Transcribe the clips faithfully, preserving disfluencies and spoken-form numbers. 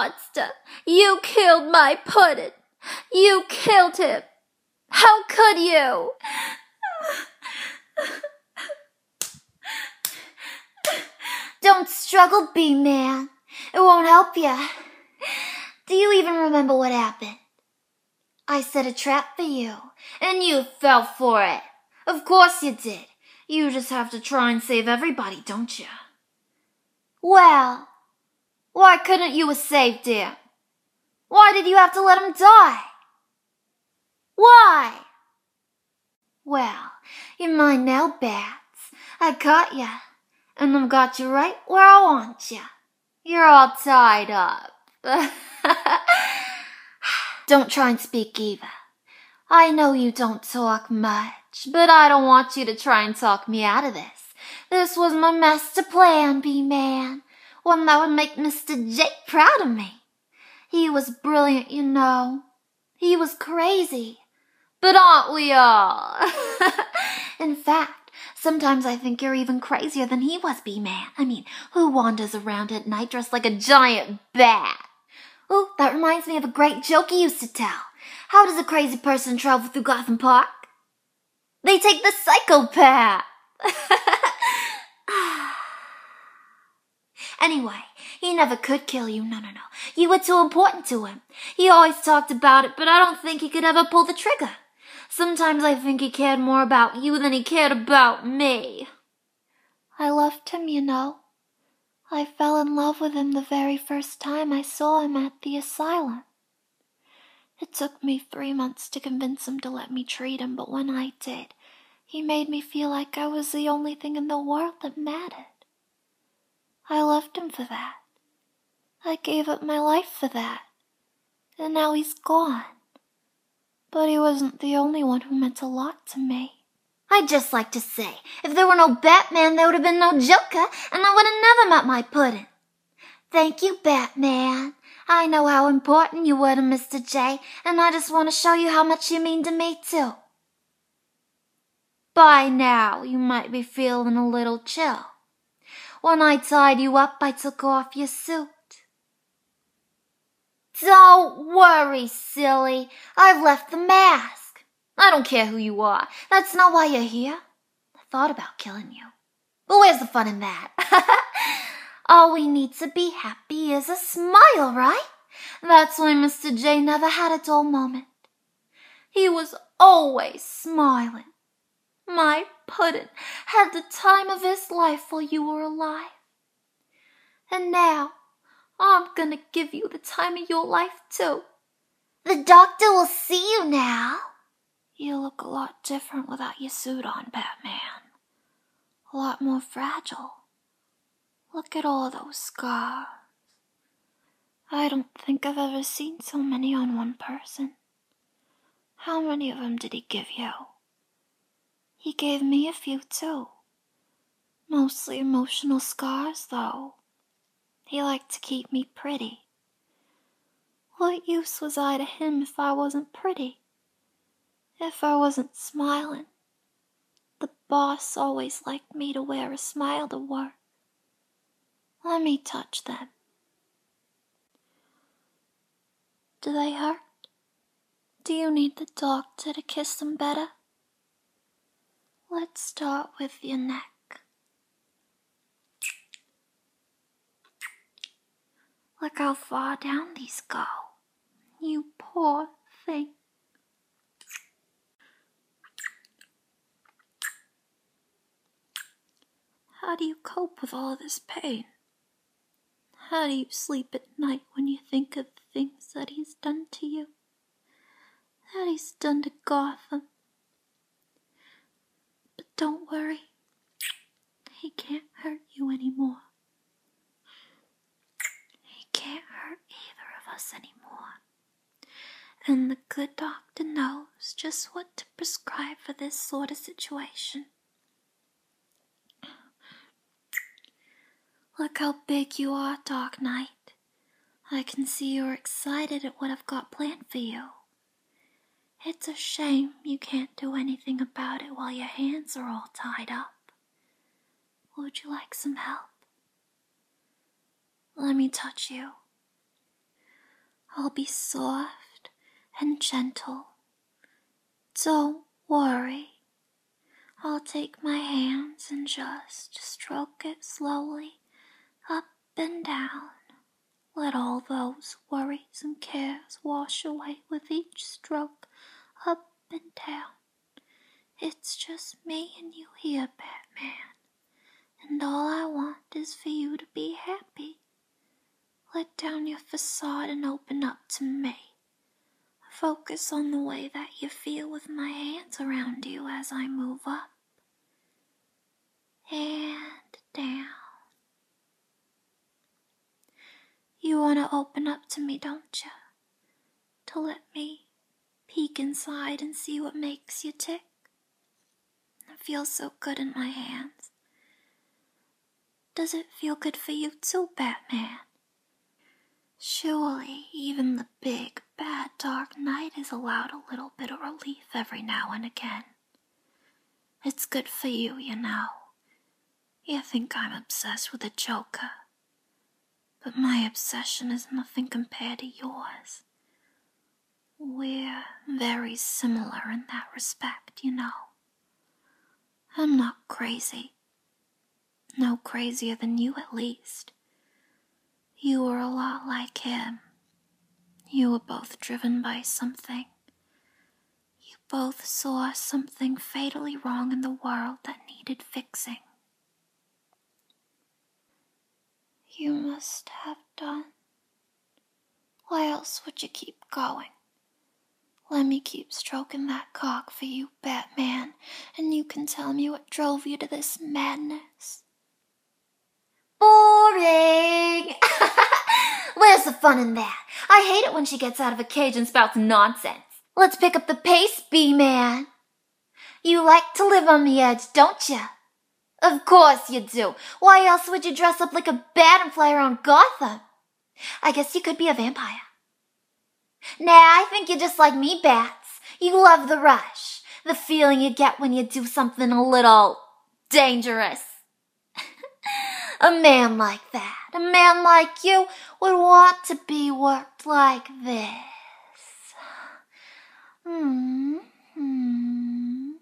monster! You killed my pudding! You killed him! How could you? Don't struggle, Bee-Man. It won't help you. Do you even remember what happened? I set a trap for you, and you fell for it. Of course you did. You just have to try and save everybody, don't you? Well, why couldn't you have saved him? Why did you have to let him die? Why? Well, you're mine now, Bats. I caught ya, and I've got you right where I want ya. You're all tied up. Don't try and speak either. I know you don't talk much, but I don't want you to try and talk me out of this. This was my master plan, Bee-Man. One that would make Mister J proud of me. He was brilliant, you know. He was crazy. But aren't we all? In fact, sometimes I think you're even crazier than he was, Bee-Man. I mean, who wanders around at night dressed like a giant bat? Ooh, that reminds me of a great joke he used to tell. How does a crazy person travel through Gotham Park? They take the psychopath. Anyway, he never could kill you, no, no, no. You were too important to him. He always talked about it, but I don't think he could ever pull the trigger. Sometimes I think he cared more about you than he cared about me. I loved him, you know. I fell in love with him the very first time I saw him at the asylum. It took me three months to convince him to let me treat him, but when I did, he made me feel like I was the only thing in the world that mattered. I loved him for that. I gave up my life for that. And now he's gone. But he wasn't the only one who meant a lot to me. I'd just like to say, if there were no Batman, there would have been no Joker, and I would have never met my pudding. Thank you, Batman. I know how important you were to Mister J, and I just want to show you how much you mean to me, too. By now, you might be feeling a little chill. When I tied you up, I took off your suit. Don't worry, silly. I've left the mask. I don't care who you are. That's not why you're here. I thought about killing you. But where's the fun in that? All we need to be happy is a smile, right? That's why Mister J never had a dull moment. He was always smiling. My pudding had the time of his life while you were alive. And now, I'm gonna give you the time of your life, too. The doctor will see you now. You look a lot different without your suit on, Batman. A lot more fragile. Look at all those scars. I don't think I've ever seen so many on one person. How many of them did he give you? He gave me a few, too. Mostly emotional scars, though. He liked to keep me pretty. What use was I to him if I wasn't pretty? If I wasn't smiling? The boss always liked me to wear a smile to work. Let me touch them. Do they hurt? Do you need the doctor to kiss them better? Let's start with your neck. Look how far down these go. You poor thing. How do you cope with all this pain? How do you sleep at night when you think of the things that he's done to you? That he's done to Gotham? But don't worry. He can't hurt you anymore. He can't hurt either of us anymore. And the good doctor knows just what to prescribe for this sort of situation. Look how big you are, Dark Knight. I can see you're excited at what I've got planned for you. It's a shame you can't do anything about it while your hands are all tied up. Would you like some help? Let me touch you. I'll be soft and gentle. Don't worry. I'll take my hands and just stroke it slowly, up and down. Let all those worries and cares wash away with each stroke, up and down. It's just me and you here, Batman, and all I want is for you to be happy. Let down your facade and open up to me. Focus on the way that you feel with my hands around you as I move up and down. You want to open up to me, don't you? To let me peek inside and see what makes you tick. It feels so good in my hands. Does it feel good for you too, Batman? Surely even the big, bad, dark night is allowed a little bit of relief every now and again. It's good for you, you know. You think I'm obsessed with the Joker, but my obsession is nothing compared to yours. We're very similar in that respect, you know. I'm not crazy. No crazier than you, at least. You were a lot like him. You were both driven by something. You both saw something fatally wrong in the world that needed fixing. You must have done. Why else would you keep going? Let me keep stroking that cock for you, Batman, and you can tell me what drove you to this madness. Boring! Where's the fun in that? I hate it when she gets out of a cage and spouts nonsense. Let's pick up the pace, B-Man. You like to live on the edge, don't you? Of course you do. Why else would you dress up like a bat and fly around Gotham? I guess you could be a vampire. Nah, I think you're just like me, Bats. You love the rush, the feeling you get when you do something a little dangerous. A man like that, a man like you, would want to be worked like this. Hmm. Hmm.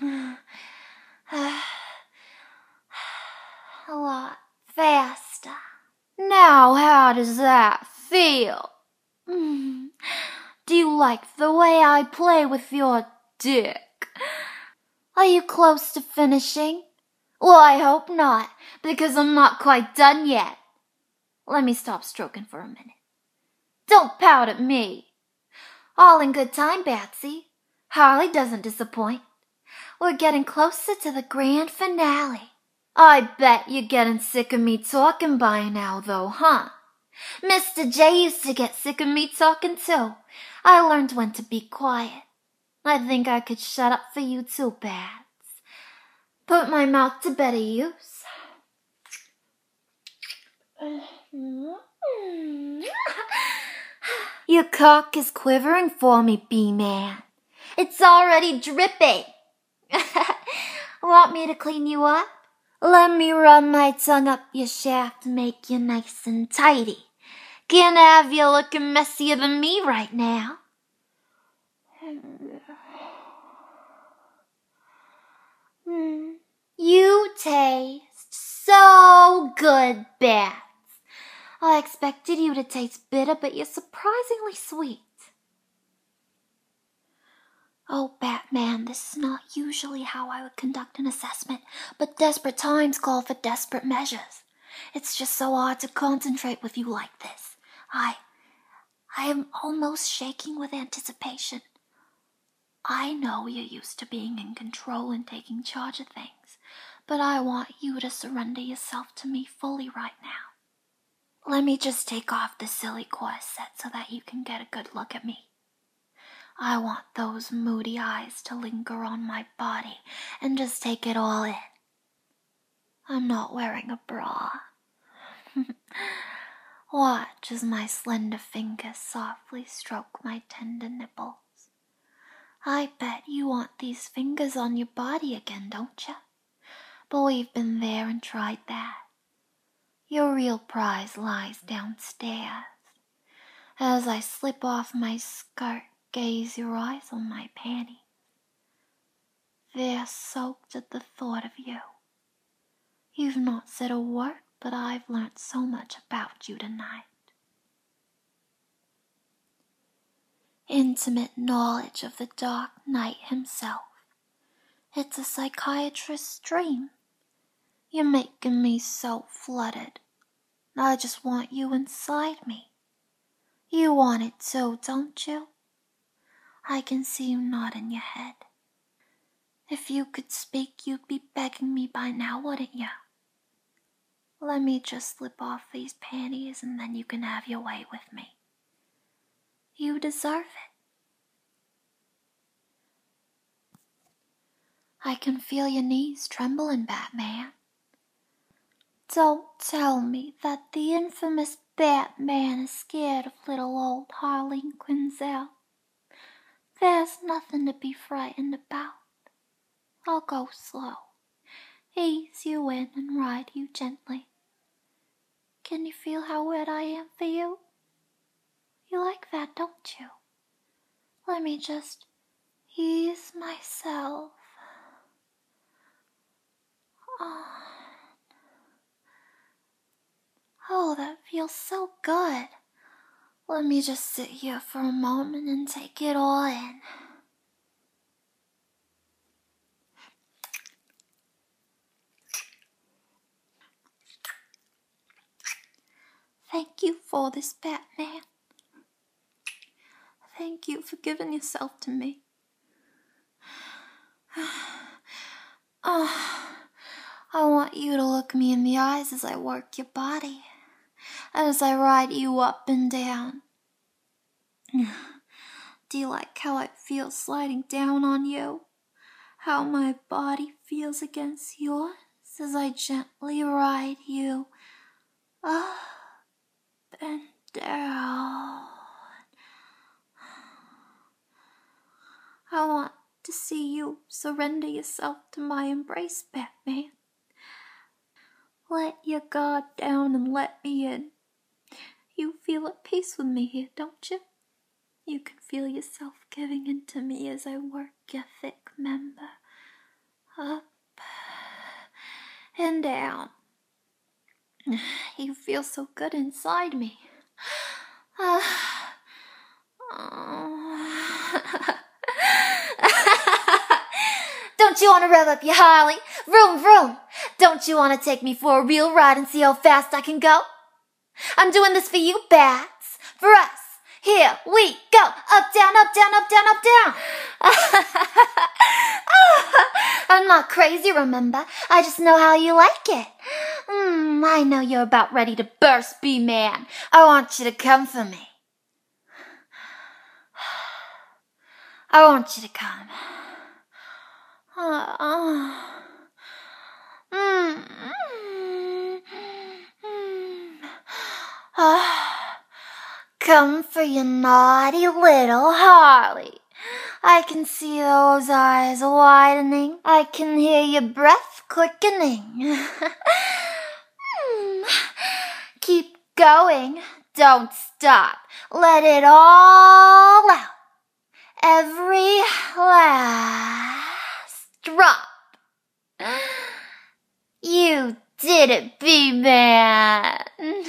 A lot faster. Now, how does that feel? Mm. Do you like the way I play with your dick? Are you close to finishing? Well, I hope not, because I'm not quite done yet. Let me stop stroking for a minute. Don't pout at me. All in good time, Batsy. Harley doesn't disappoint. We're getting closer to the grand finale. I bet you're getting sick of me talking by now, though, huh? Mister J used to get sick of me talking, too. I learned when to be quiet. I think I could shut up for you, too, Bats. Put my mouth to better use. Your cock is quivering for me, B-Man. It's already dripping. Want me to clean you up? Let me run my tongue up your shaft to make you nice and tidy. Can't have you looking messier than me right now. Hmm. You taste so good, Bats. I expected you to taste bitter, but you're surprisingly sweet. Oh, Batman, this is not usually how I would conduct an assessment, but desperate times call for desperate measures. It's just so hard to concentrate with you like this. I, I am almost shaking with anticipation. I know you're used to being in control and taking charge of things, but I want you to surrender yourself to me fully right now. Let me just take off the silly corset so that you can get a good look at me. I want those moody eyes to linger on my body and just take it all in. I'm not wearing a bra. Watch as my slender fingers softly stroke my tender nipples. I bet you want these fingers on your body again, don't you? But we've been there and tried that. Your real prize lies downstairs. As I slip off my skirt, gaze your eyes on my panties. They're soaked at the thought of you. You've not said a word, but I've learnt so much about you tonight. Intimate knowledge of the Dark Knight himself. It's a psychiatrist's dream. You're making me so flooded. I just want you inside me. You want it too, don't you? I can see you nodding your head. If you could speak, you'd be begging me by now, wouldn't you? Let me just slip off these panties and then you can have your way with me. You deserve it. I can feel your knees trembling, Batman. Don't tell me that the infamous Batman is scared of little old Harleen Quinzel. There's nothing to be frightened about. I'll go slow, ease you in and ride you gently. Can you feel how wet I am for you? You like that, don't you? Let me just ease myself. Oh, oh, that feels so good. Let me just sit here for a moment and take it all in. Thank you for this, Batman. Thank you for giving yourself to me. Oh, I want you to look me in the eyes as I work your body, as I ride you up and down. Do you like how I feel sliding down on you? How my body feels against yours as I gently ride you up and down. I want to see you surrender yourself to my embrace, Batman. Let your guard down and let me in. You feel at peace with me here, don't you? You can feel yourself giving into me as I work your thick member up and down. You feel so good inside me. Uh, oh. Don't you want to rev up your Harley? Vroom, vroom. Don't you want to take me for a real ride and see how fast I can go? I'm doing this for you, Bats. For us. Here we go. Up, down, up, down, up, down, up, down. I'm not crazy, remember? I just know how you like it. Mm, I know you're about ready to burst, B-Man. I want you to come for me. I want you to come. Uh, mm, mm, mm. Uh, come for your naughty little Harley. I can see those eyes widening. I can hear your breath quickening. mm. Keep going. Don't stop. Let it all out. Every last drop. You did it, B-Man.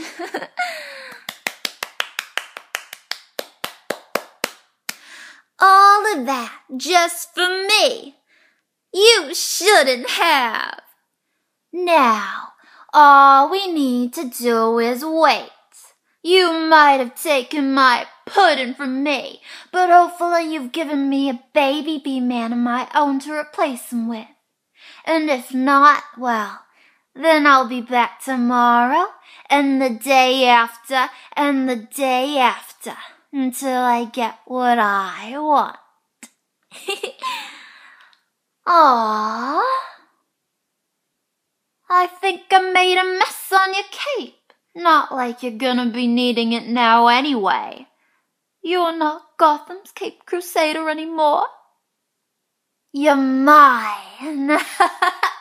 All of that just for me. You shouldn't have. Now, all we need to do is wait. You might have taken my pudding from me, but hopefully you've given me a baby B-Man of my own to replace him with. And if not, well, then I'll be back tomorrow, and the day after, and the day after, until I get what I want. Aww. I think I made a mess on your cape. Not like you're gonna be needing it now anyway. You're not Gotham's Cape Crusader anymore. You're mine.